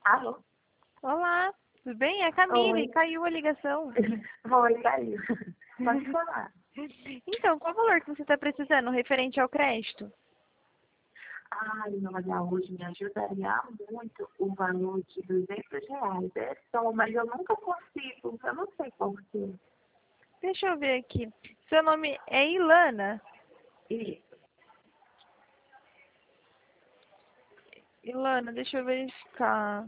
Alô? Olá, tudo bem? É a Camille, Oi. caiu a ligação. Oi, caiu. Pode falar. Então, qual o valor que você está precisando referente ao crédito? Ai, olha, hoje me ajudaria muito o valor de R$ 200. É só, mas eu nunca consigo. Eu não sei por quê. Deixa eu ver aqui. Seu nome é Ilana? E, Ilana, deixa eu verificar.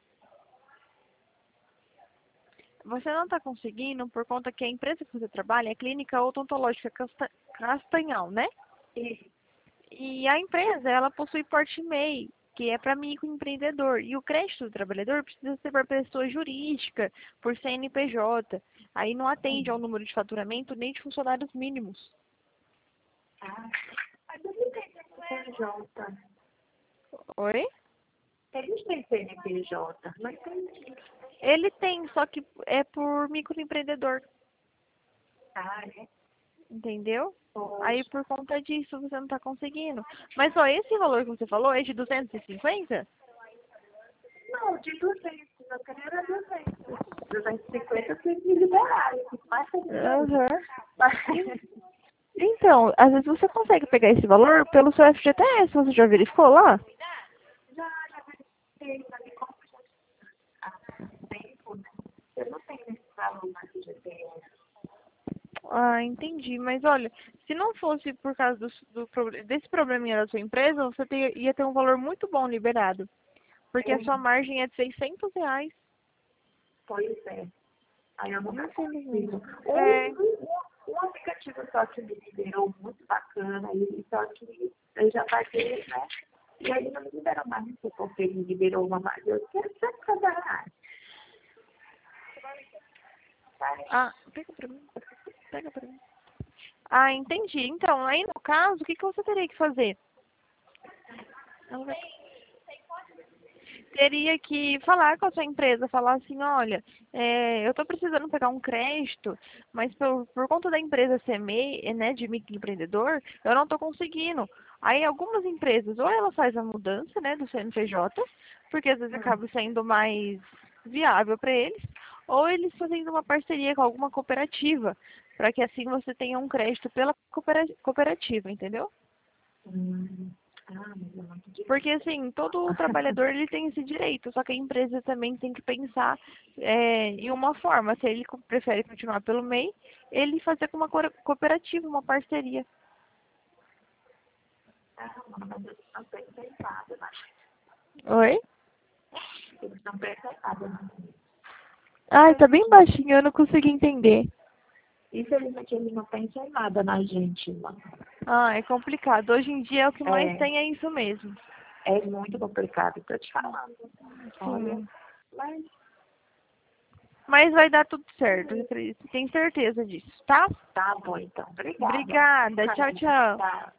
Você não está conseguindo por conta que a empresa que você trabalha é Clínica Odontológica Castanhal, né? e, E a empresa, ela possui porte MEI, que é para microempreendedor. E o crédito do trabalhador precisa ser para pessoa jurídica, por CNPJ. Aí não atende ao número de faturamento nem de funcionários mínimos. ah, mas ele tem CNPJ. Oi? Eles têm CNPJ, não entendi. Ele tem, só que é por microempreendedor, Ah, é? entendeu? Aí Poxa. por conta disso você não está conseguindo. Mas só esse valor que você falou é de 250? Não, de 200. Eu queria era 200. 250 vocês me liberaram. Mais Aham. Mas, Então, às vezes você consegue pegar esse valor pelo seu FGTS, você já verificou lá? já verifiquei, mas me conta tempo, né? Eu não tenho esse valor mais de GTS. Ah, entendi. Mas olha, se não fosse por causa desse probleminha da sua empresa, você ia ter um valor muito bom liberado. Porque a sua margem é de R$ 600. Pois é. Aí eu nunca Infelizmente. consigo. É. Um aplicativo só que me liberou muito bacana, e só que eu já paguei, né? E aí não me liberou mais, não sei porque ele me liberou uma mais. Eu quero sempre fazer a Ah, pega pra mim. Pega pra mim. Ah, entendi. Então, aí no caso, o que que você teria que fazer? Ela vai- Teria que falar com a sua empresa, falar assim, olha, eu estou precisando pegar um crédito, mas por conta da empresa ser MEI, né, de microempreendedor, eu não estou conseguindo. Aí algumas empresas, ou ela faz a mudança, né, do CNPJ, porque às vezes acaba sendo mais viável para eles, ou eles fazendo uma parceria com alguma cooperativa, para que assim você tenha um crédito pela cooperativa, entendeu? mas é muito difícil. Porque, assim, todo trabalhador ele tem esse direito, só que a empresa também tem que pensar em uma forma. Se ele prefere continuar pelo MEI, ele fazer com uma cooperativa, uma parceria. Mas eles não pensam nada, né? Oi? Eles não pensam nada, né? Ai, tá bem baixinho, eu não consegui entender. Infelizmente eles não pensam em nada na gente, mano. Ah, é complicado. Hoje em dia é o que mais É, tem é isso mesmo. é muito complicado, tô te falando. Olha, Sim. mas Mas vai dar tudo certo, eu acredito. Tenho certeza disso, tá? tá bom então. Obrigada. Obrigada. Tchau, tchau. Tá.